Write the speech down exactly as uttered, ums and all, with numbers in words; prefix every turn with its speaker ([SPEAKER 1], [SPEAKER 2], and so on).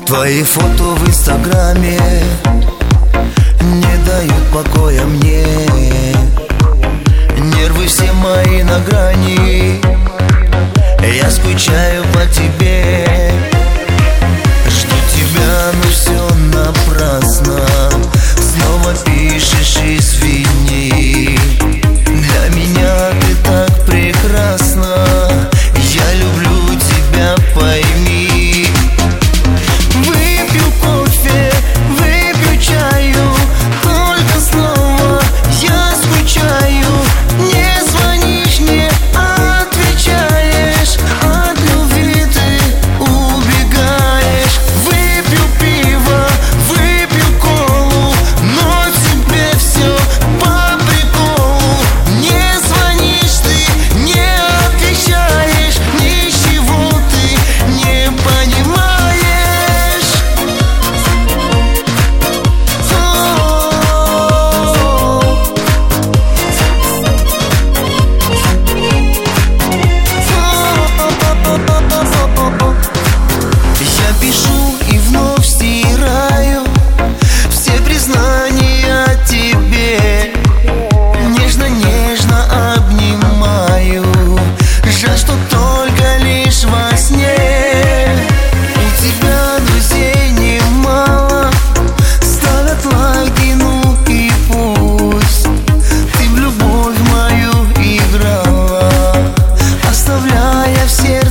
[SPEAKER 1] Твои фото в инстаграме не дают покоя мне. Нервы все мои на грани, я скучаю по тебе. Жду тебя, но все напрасно. Снова пишешь извини. Для меня ты так прекрасна. Я люблю тебя, пойми. Выпью кофе, выпью чаю, только снова я скучаю. Не звонишь, не отвечаешь, от любви ты убегаешь. Выпью пиво, выпью колу, но тебе все по приколу. Не звонишь ты, не отвечаешь, ничего ты не понимаешь. Я пишу и вновь стираю все признания тебе. Нежно-нежно обнимаю. Жаль, что только лишь во сне. У тебя друзей немало, ставят лайки, ну и пусть. Ты в любовь мою играла, оставляя в сердце